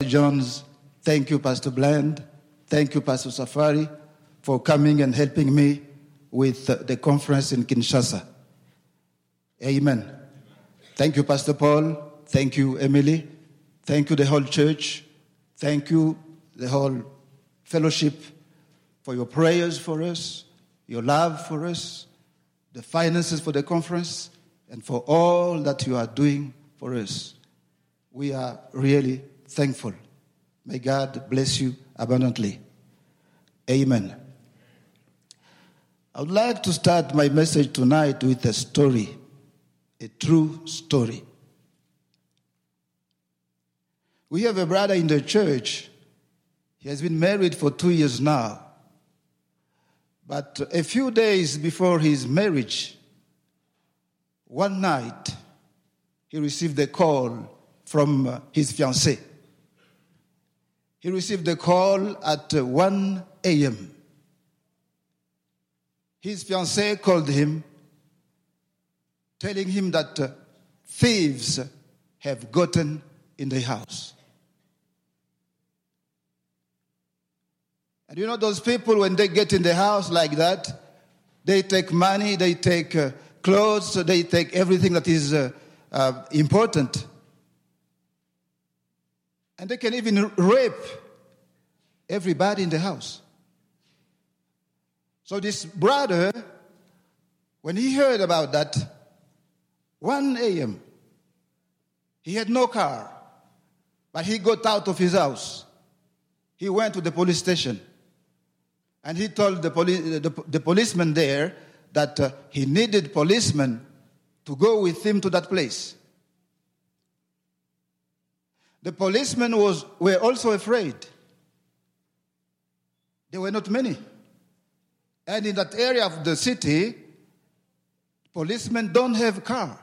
Jones. Thank you, Pastor Bland. Thank you, Pastor Safari, for coming and helping me with the conference in Kinshasa. Amen. Thank you, Pastor Paul. Thank you, Emily. Thank you, the whole church. Thank you, the whole fellowship, for your prayers for us, your love for us, the finances for the conference, and for all that you are doing for us. We are really thankful. May God bless you abundantly. Amen. I would like to start my message tonight with a story, a true story. We have a brother in the church. He has been married for 2 years now. But a few days before his marriage, one night, he received a call from his fiancée. He received a call at 1 a.m. His fiancée called him, telling him that thieves have gotten in the house. And you know those people, when they get in the house like that, they take money, they take clothes, they take everything that is important. And they can even rape everybody in the house. So this brother, when he heard about that, 1 a.m., he had no car, but he got out of his house. He went to the police station. And he told the policeman there that he needed policemen to go with him to that place. The policemen were also afraid. There were not many. And in that area of the city, policemen don't have car.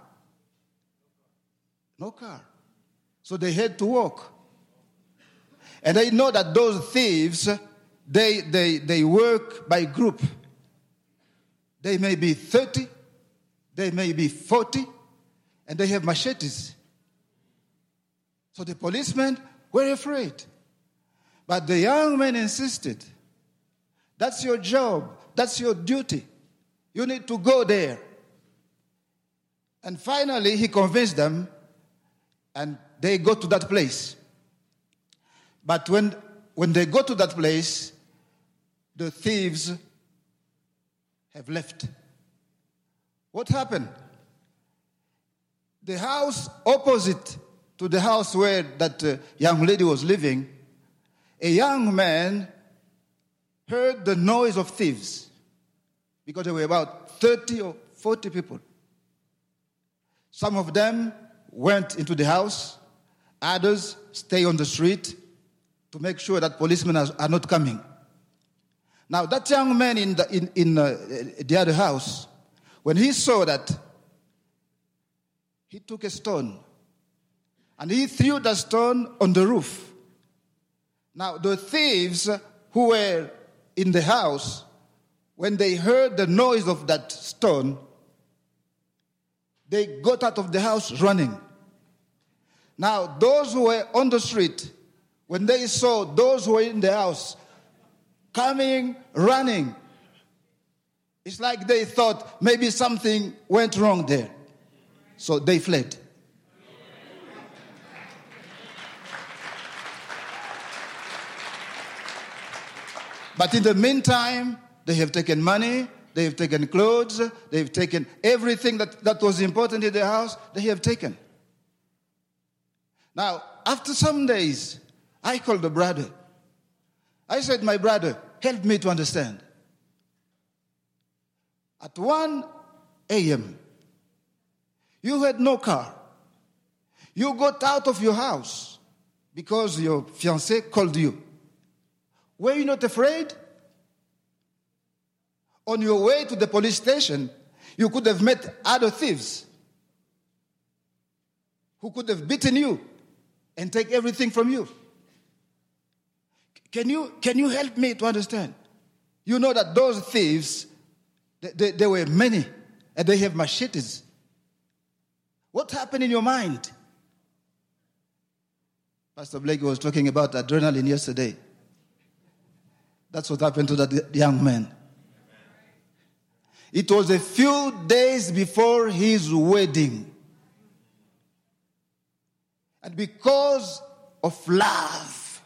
No car. So they had to walk. And I know that those thieves, they work by group. They may be 30, they may be 40, and they have machetes. So the policemen were afraid. But the young man insisted, that's your job, that's your duty. You need to go there. And finally, he convinced them, and they go to that place. But when they go to that place, the thieves have left. What happened? The house opposite to the house where that young lady was living, a young man heard the noise of thieves, because there were about 30 or 40 people. Some of them went into the house, others stay on the street to make sure that policemen are not coming. Now, that young man in the other house, when he saw that, he took a stone and he threw the stone on the roof. Now, the thieves who were in the house, when they heard the noise of that stone, they got out of the house running. Now, those who were on the street, when they saw those who were in the house coming, running, it's like they thought maybe something went wrong there. So they fled. But in the meantime, they have taken money, they have taken clothes, they have taken everything that was important in the house, they have taken. Now, after some days, I called the brother. I said, my brother, help me to understand. At 1 a.m., you had no car. You got out of your house because your fiancé called you. Were you not afraid? On your way to the police station, you could have met other thieves who could have beaten you and take everything from you. Can you help me to understand? You know that those thieves, there were many, and they have machetes. What happened in your mind? Pastor Blake was talking about adrenaline yesterday. That's what happened to that young man. It was a few days before his wedding. And because of love,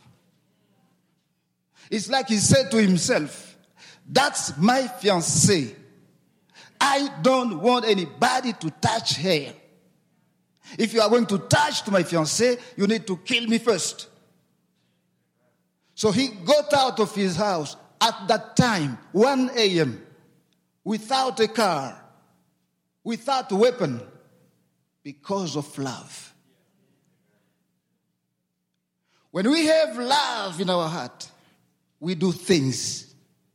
it's like he said to himself, that's my fiancée. I don't want anybody to touch her. If you are going to touch to my fiancée, you need to kill me first. So he got out of his house at that time, 1 a.m., without a car, without a weapon, because of love. When we have love in our heart, we do things.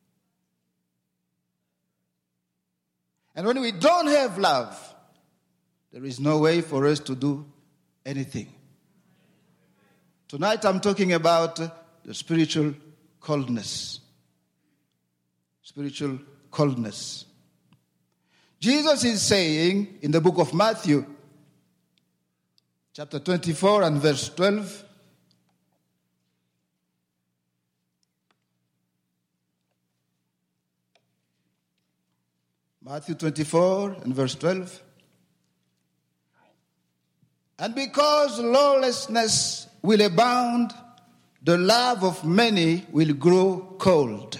And when we don't have love, there is no way for us to do anything. Tonight I'm talking about the spiritual coldness. Spiritual coldness. Jesus is saying in the book of Matthew, chapter 24 and verse 12, Matthew 24 and verse 12. And because lawlessness will abound, the love of many will grow cold.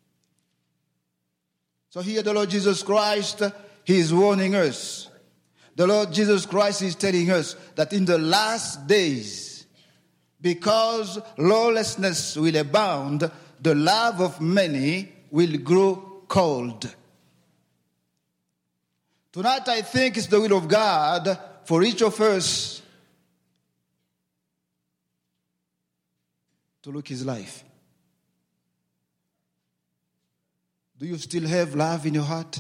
So here the Lord Jesus Christ, he is warning us. The Lord Jesus Christ is telling us that in the last days, because lawlessness will abound, the love of many will grow cold. Tonight I think it's the will of God for each of us to look his life. Do you still have love in your heart?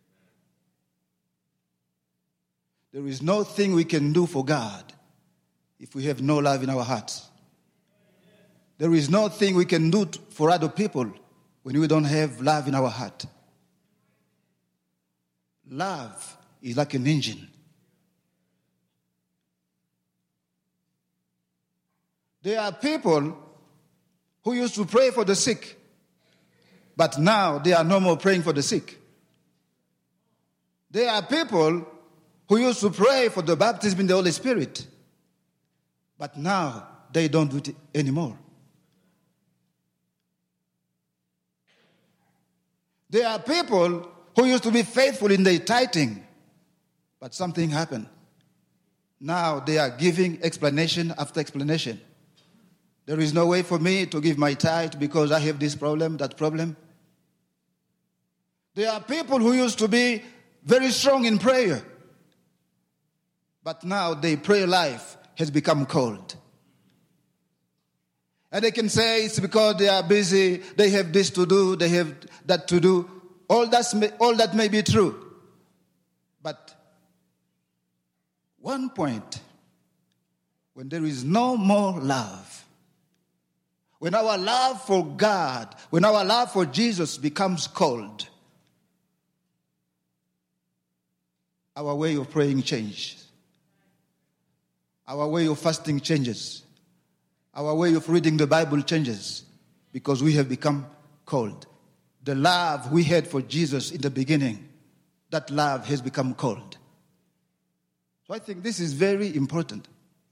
There is nothing we can do for God if we have no love in our hearts. There is nothing we can do for other people when we don't have love in our heart. Love is like an engine. There are people who used to pray for the sick, but now they are no more praying for the sick. There are people who used to pray for the baptism in the Holy Spirit, but now they don't do it anymore. There are people who used to be faithful in their tithing, but something happened. Now they are giving explanation after explanation. There is no way for me to give my tithe because I have this problem, that problem. There are people who used to be very strong in prayer, but now their prayer life has become cold. And they can say it's because they are busy, they have this to do, they have that to do. All that may be true. But one point, when there is no more love, when our love for God, when our love for Jesus becomes cold, our way of praying changes. Our way of fasting changes. Our way of reading the Bible changes because we have become cold. The love we had for Jesus in the beginning, that love has become cold. So I think this is very important.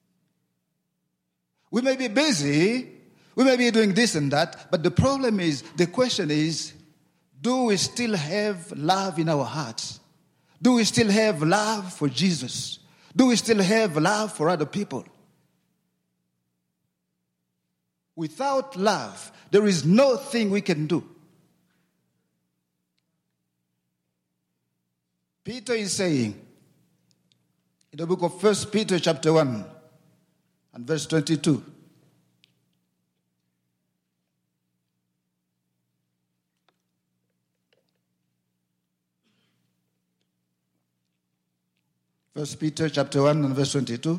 We may be busy, we may be doing this and that, but the problem is, the question is, do we still have love in our hearts? Do we still have love for Jesus? Do we still have love for other people? Without love, there is nothing we can do. Peter is saying in the book of 1 Peter chapter 1 and verse 22, First Peter chapter 1 and verse 22.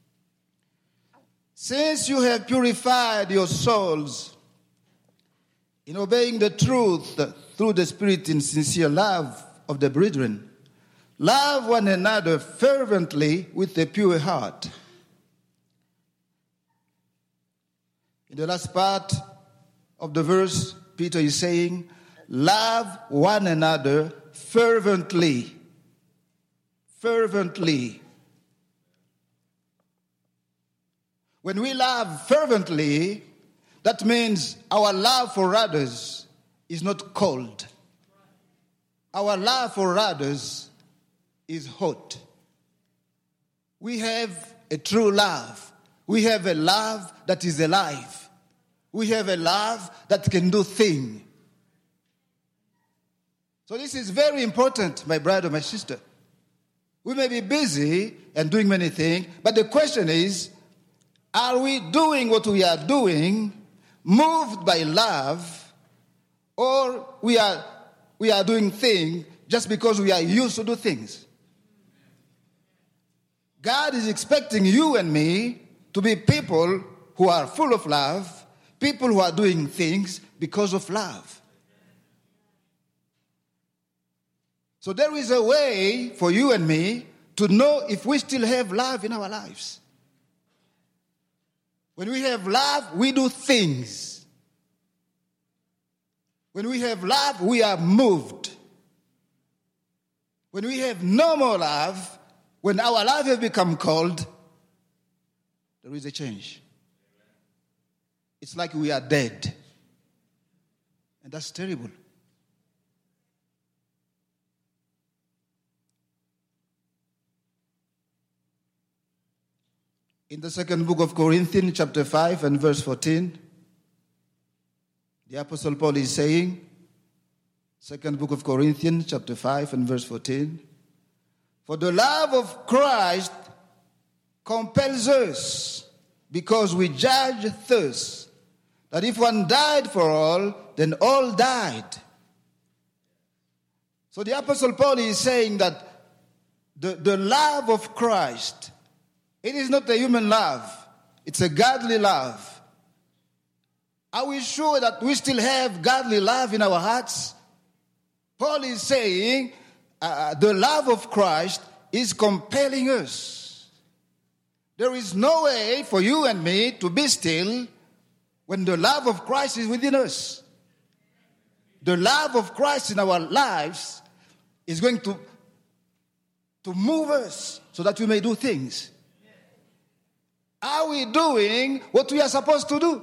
Since you have purified your souls in obeying the truth through the Spirit in sincere love of the brethren, love one another fervently with a pure heart, In the last part of the verse, Peter is saying, love one another fervently. Fervently. When we love fervently, that means our love for others is not cold. Our love for others is hot. We have a true love. We have a love that is alive. We have a love that can do things. So this is very important, my brother, my sister. We may be busy and doing many things, but the question is, are we doing what we are doing moved by love, or we are doing things just because we are used to do things? God is expecting you and me to be people who are full of love, people who are doing things because of love. So there is a way for you and me to know if we still have love in our lives. When we have love, we do things. When we have love, we are moved. When we have no more love, when our love has become cold, there is a change. It's like we are dead. And that's terrible. In the second book of Corinthians, chapter 5 and verse 14, the Apostle Paul is saying, second book of Corinthians, chapter 5 and verse 14, for the love of Christ compels us, because we judge thus, that if one died for all, then all died. So the Apostle Paul is saying that the love of Christ, it is not a human love. It's a godly love. Are we sure that we still have godly love in our hearts? Paul is saying the love of Christ is compelling us. There is no way for you and me to be still when the love of Christ is within us. The love of Christ in our lives is going to move us so that we may do things. Are we doing what we are supposed to do?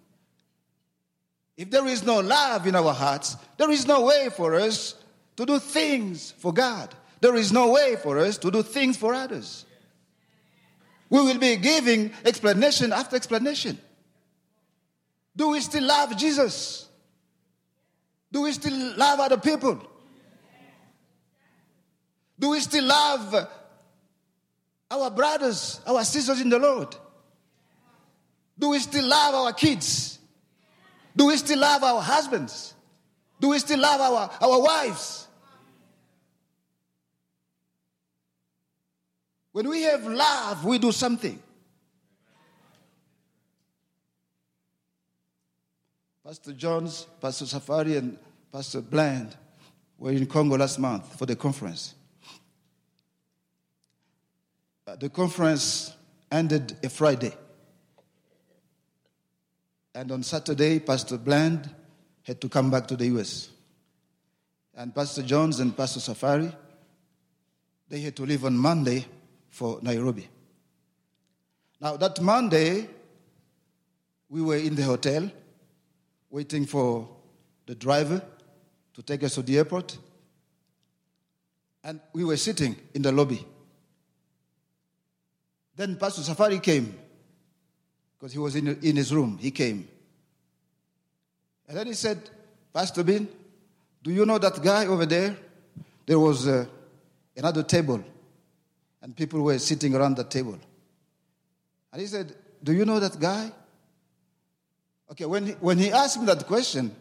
If there is no love in our hearts, there is no way for us to do things for God. There is no way for us to do things for others. We will be giving explanation after explanation. Do we still love Jesus? Do we still love other people? Do we still love our brothers, our sisters in the Lord? Do we still love our kids? Do we still love our husbands? Do we still love our wives? When we have love, we do something. Pastor Jones, Pastor Safari, and Pastor Bland were in Congo last month for the conference. The conference ended a Friday. And on Saturday, Pastor Bland had to come back to the U.S. And Pastor Jones and Pastor Safari, they had to leave on Monday for Nairobi. Now, that Monday, we were in the hotel waiting for the driver to take us to the airport. And we were sitting in the lobby. Then Pastor Safari came, because he was in his room. He came. And then he said, Pastor Bin, do you know that guy over there? There was another table, and people were sitting around the table. And he said, do you know that guy? Okay, when he asked me that question,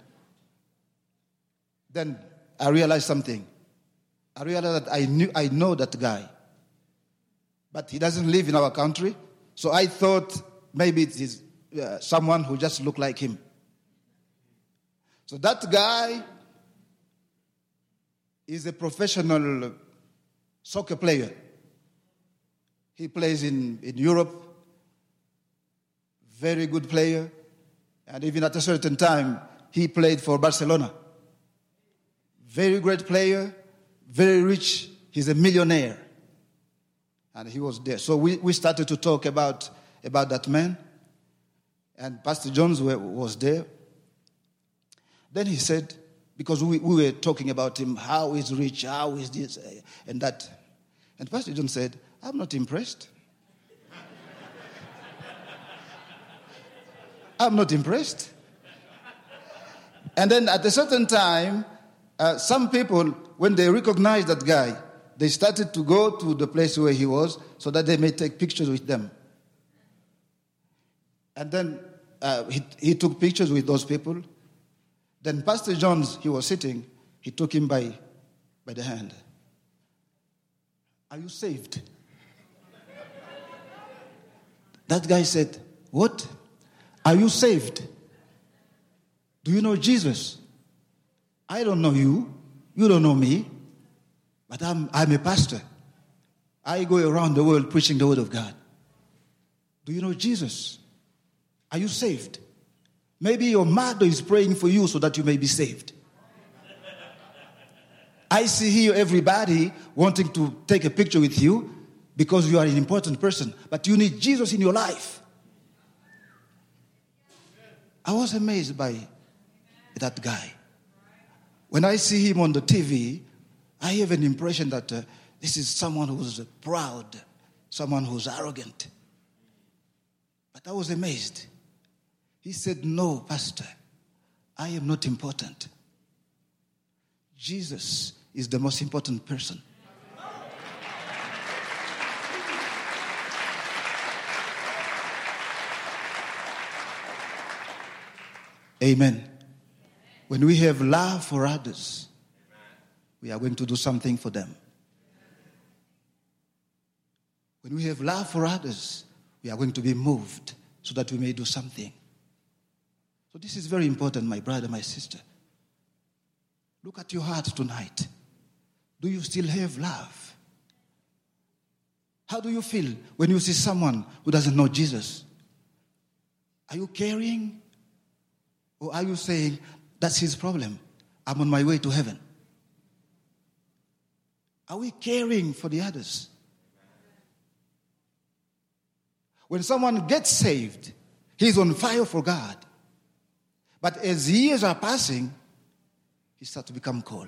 then I realized something. I realized that I know that guy. But he doesn't live in our country, so I thought maybe it is someone who just looked like him. So that guy is a professional soccer player. He plays in Europe, very good player. And even at a certain time, he played for Barcelona. Very great player, very rich. He's a millionaire. And he was there. So we started to talk about that man. And Pastor Jones was there. Then he said, because we were talking about him, how he's rich, how is this, and that. And Pastor Jones said, I'm not impressed. I'm not impressed. And then at a certain time, some people, when they recognized that guy, they started to go to the place where he was so that they may take pictures with them. And then he took pictures with those people. Then Pastor Jones, he was sitting, he took him by the hand. Are you saved? That guy said, what? Are you saved? Do you know Jesus? I don't know you. You don't know me. But I'm a pastor. I go around the world preaching the word of God. Do you know Jesus? Are you saved? Maybe your mother is praying for you so that you may be saved. I see here everybody wanting to take a picture with you because you are an important person. But you need Jesus in your life. I was amazed by that guy. When I see him on the TV, I have an impression that this is someone who's proud, someone who's arrogant. But I was amazed. He said, no, Pastor, I am not important. Jesus is the most important person. Amen. When we have love for others, we are going to do something for them. When we have love for others, we are going to be moved so that we may do something. So this is very important, my brother, my sister. Look at your heart tonight. Do you still have love? How do you feel when you see someone who doesn't know Jesus? Are you caring? Or are you saying, that's his problem, I'm on my way to heaven? Are we caring for the others? When someone gets saved, he's on fire for God. But as years are passing, he starts to become cold.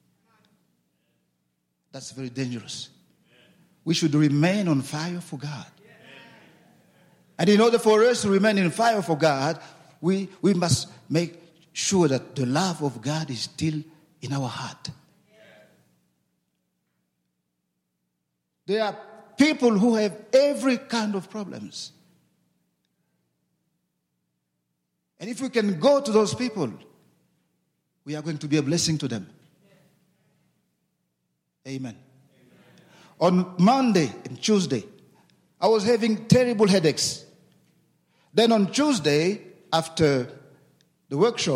That's very dangerous. We should remain on fire for God. And in order for us to remain in fire for God, we must make sure that the love of God is still in our heart. There are people who have every kind of problems. And if we can go to those people, we are going to be a blessing to them. Amen. On Monday and Tuesday, I was having terrible headaches. Then on Tuesday, after the workshop,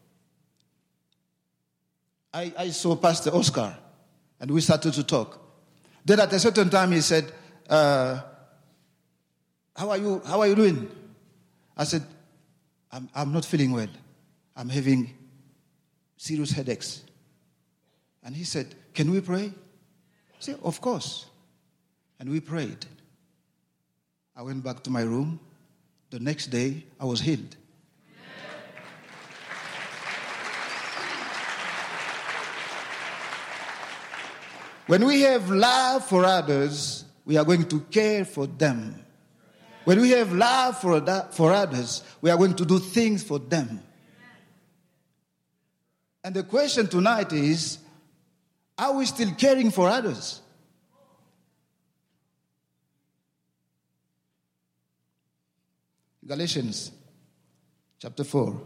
I saw Pastor Oscar, and we started to talk. Then at a certain time, he said, how are you doing? I said, I'm not feeling well. I'm having serious headaches. And he said, can we pray? I said, of course. And we prayed. I went back to my room. The next day, I was healed. When we have love for others, we are going to care for them. When we have love for others, we are going to do things for them. And the question tonight is, are we still caring for others? Galatians chapter 4,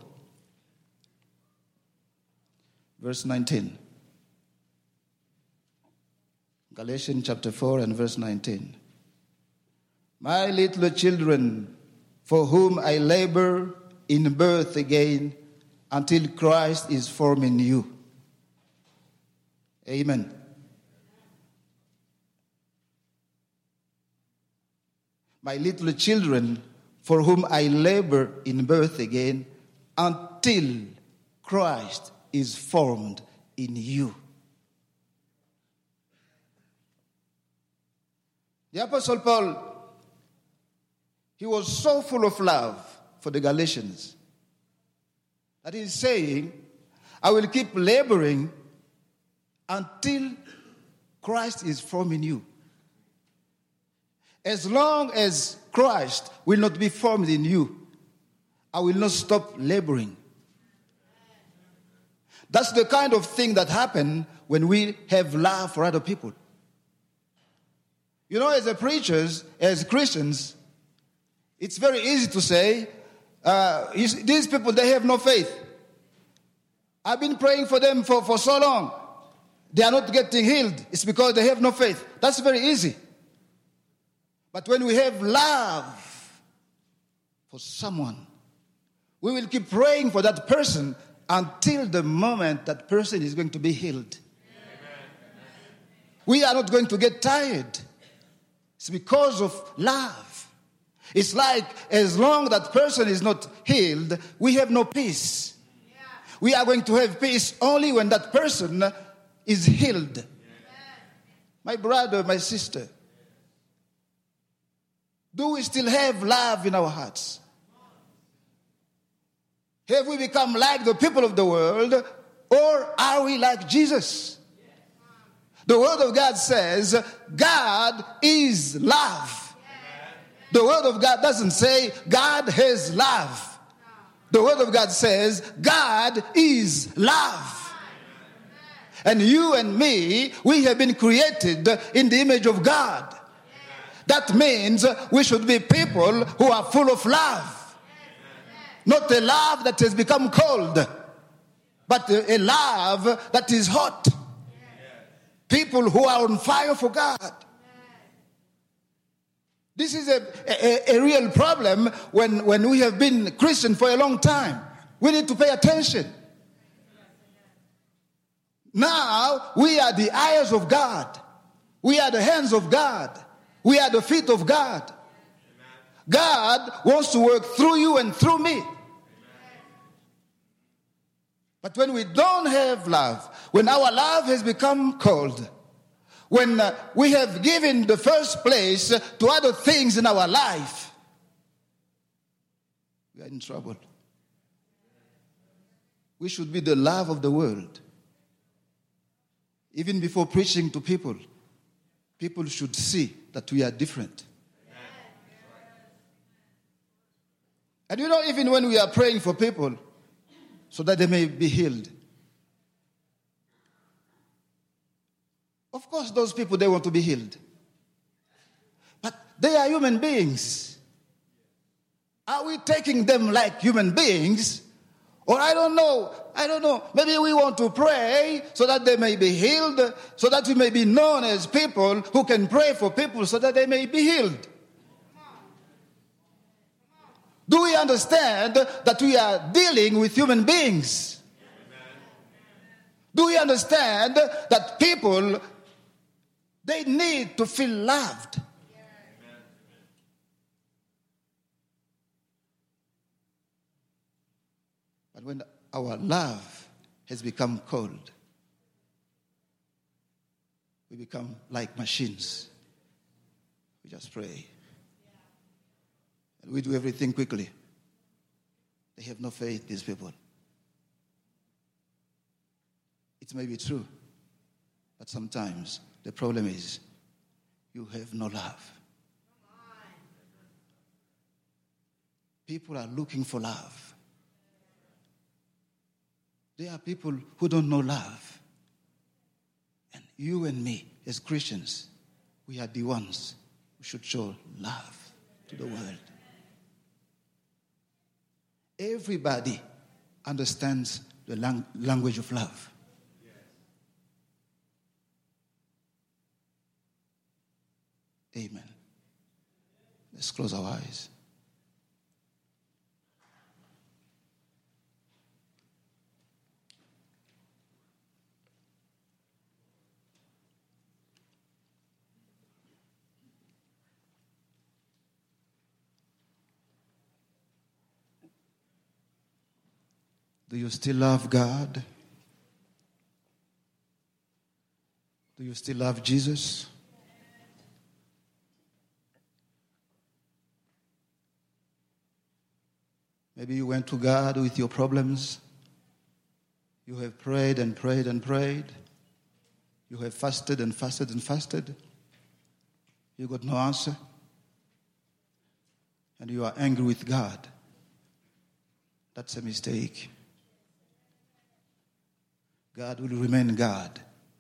verse 19. Galatians chapter 4 and verse 19. My little children, for whom I labor in birth again until Christ is formed in you. Amen. My little children, for whom I labor in birth again until Christ is formed in you. The Apostle Paul, he was so full of love for the Galatians that he's saying, I will keep laboring until Christ is formed in you. As long as Christ will not be formed in you, I will not stop laboring. That's the kind of thing that happens when we have love for other people. You know, as preachers, as Christians, it's very easy to say, these people, they have no faith. I've been praying for them for so long. They are not getting healed. It's because they have no faith. That's very easy. But when we have love for someone, we will keep praying for that person until the moment that person is going to be healed. Amen. We are not going to get tired. It's because of love. It's like as long that person is not healed, we have no peace. Yeah. We are going to have peace only when that person is healed. Yeah. My brother, my sister, do we still have love in our hearts? Have we become like the people of the world, or are we like Jesus? The Word of God says, God is love. The Word of God doesn't say, God has love. The Word of God says, God is love. And you and me, we have been created in the image of God. That means we should be people who are full of love. Not a love that has become cold, but a love that is hot. People who are on fire for God. This is a real problem when we have been Christian for a long time. We need to pay attention. Now, we are the eyes of God. We are the hands of God. We are the feet of God. God wants to work through you and through me. But when we don't have love, when our love has become cold, when we have given the first place to other things in our life, we are in trouble. We should be the love of the world. Even before preaching to people, people should see that we are different. And you know, even when we are praying for people so that they may be healed, of course those people, they want to be healed. But they are human beings. Are we taking them like human beings? Or I don't know. Maybe we want to pray so that they may be healed, so that we may be known as people who can pray for people so that they may be healed. Do we understand that we are dealing with human beings? Do we understand that people, they need to feel loved? But when our love has become cold, we become like machines. We just pray. And we do everything quickly. They have no faith, these people. It may be true, but sometimes the problem is you have no love. People are looking for love. There are people who don't know love. And you and me, as Christians, we are the ones who should show love to the world. Everybody understands the language of love. Amen. Let's close our eyes. Do you still love God? Do you still love Jesus? Maybe you went to God with your problems. You have prayed and prayed and prayed. You have fasted and fasted and fasted. You got no answer. And you are angry with God. That's a mistake. God will remain God.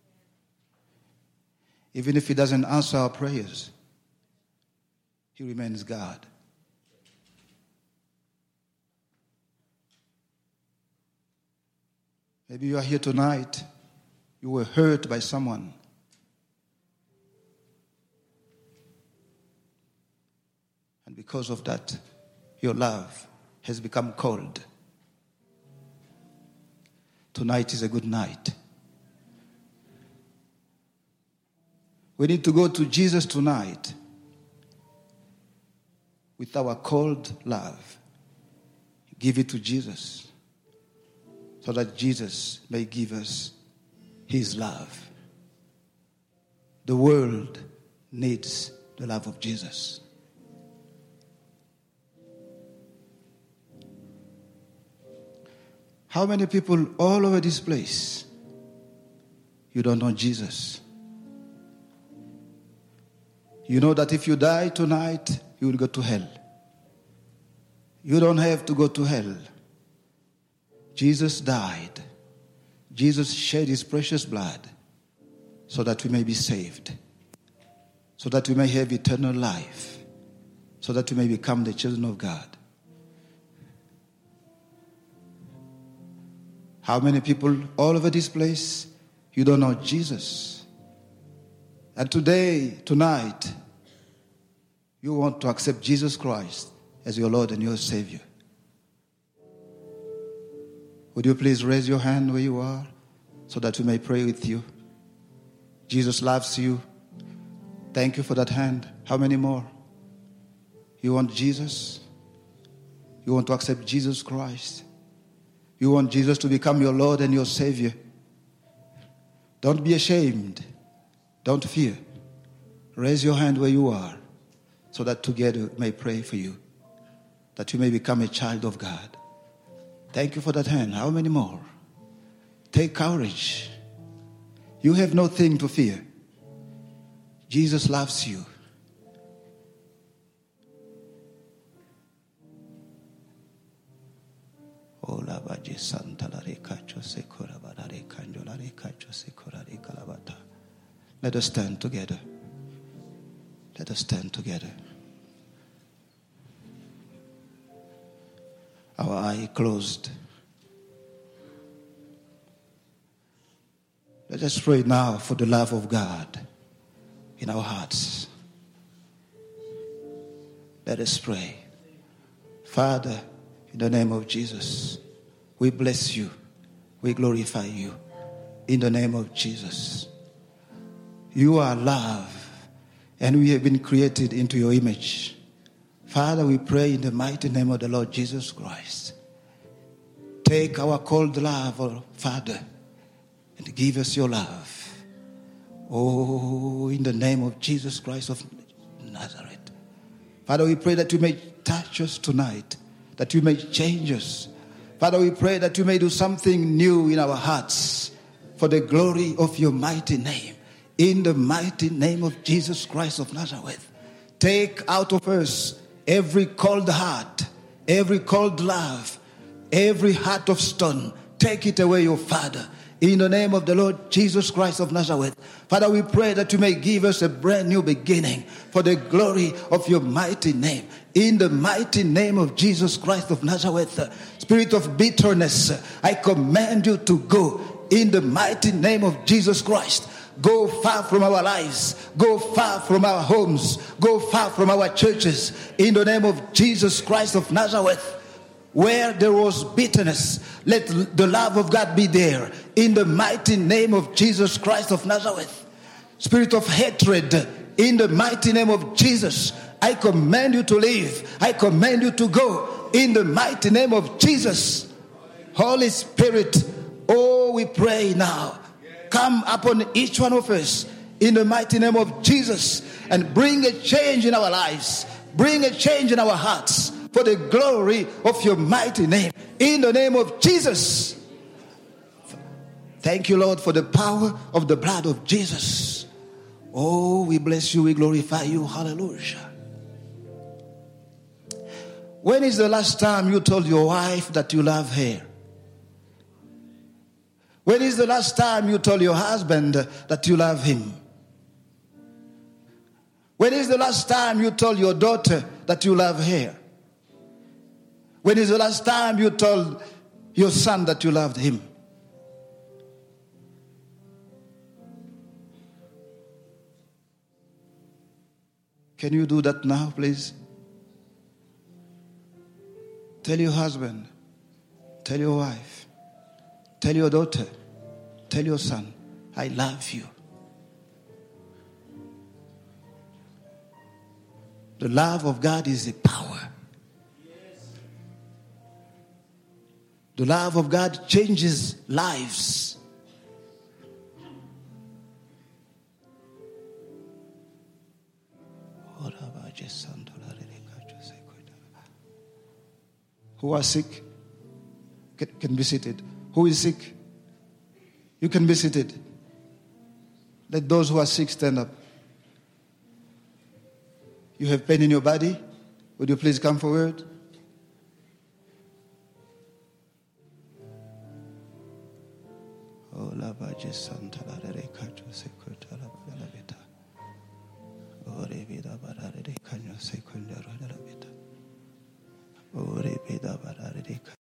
Even if He doesn't answer our prayers, He remains God. Maybe you are here tonight, you were hurt by someone. And because of that, your love has become cold. Tonight is a good night. We need to go to Jesus tonight with our cold love. Give it to Jesus so that Jesus may give us His love. The world needs the love of Jesus. How many people all over this place, you don't know Jesus? You know that if you die tonight, you will go to hell. You don't have to go to hell. Jesus died. Jesus shed His precious blood so that we may be saved, so that we may have eternal life, so that we may become the children of God. How many people all over this place, you don't know Jesus? And tonight, you want to accept Jesus Christ as your Lord and your Savior. Would you please raise your hand where you are so that we may pray with you? Jesus loves you. Thank you for that hand. How many more? You want Jesus? You want to accept Jesus Christ? You want Jesus to become your Lord and your Savior? Don't be ashamed. Don't fear. Raise your hand where you are so that together we may pray for you, that you may become a child of God. Thank you for that hand. How many more? Take courage. You have nothing to fear. Jesus loves you. Let us stand together. Let us stand together. Our eye closed. Let us pray now for the love of God in our hearts. Let us pray. Father, in the name of Jesus, we bless you. We glorify you. In the name of Jesus. You are love, and we have been created into your image. Father, we pray in the mighty name of the Lord Jesus Christ. Take our cold love, oh Father, and give us your love. Oh, in the name of Jesus Christ of Nazareth. Father, we pray that you may touch us tonight, that you may change us. Father, we pray that you may do something new in our hearts for the glory of your mighty name. In the mighty name of Jesus Christ of Nazareth. Take out of us every cold heart, every cold love, every heart of stone. Take it away, your Father. In the name of the Lord Jesus Christ of Nazareth. Father, we pray that you may give us a brand new beginning for the glory of your mighty name. In the mighty name of Jesus Christ of Nazareth. Spirit of bitterness, I command you to go. In the mighty name of Jesus Christ. Go far from our lives. Go far from our homes. Go far from our churches. In the name of Jesus Christ of Nazareth. Where there was bitterness, let the love of God be there. In the mighty name of Jesus Christ of Nazareth. Spirit of hatred, in the mighty name of Jesus, I command you to leave. I command you to go. In the mighty name of Jesus. Holy Spirit, oh, we pray now. Come upon each one of us in the mighty name of Jesus and bring a change in our lives. Bring a change in our hearts for the glory of your mighty name. In the name of Jesus. Thank you, Lord, for the power of the blood of Jesus. Oh, we bless you, we glorify you. Hallelujah. When is the last time you told your wife that you love her? When is the last time you told your husband that you love him? When is the last time you told your daughter that you love her? When is the last time you told your son that you loved him? Can you do that now, please? Tell your husband, tell your wife, tell your daughter, tell your son, I love you. The love of God is a power. The love of God changes lives. Who are sick can be seated. Who is sick? You can be seated. Let those who are sick stand up. You have pain in your body? Would you please come forward?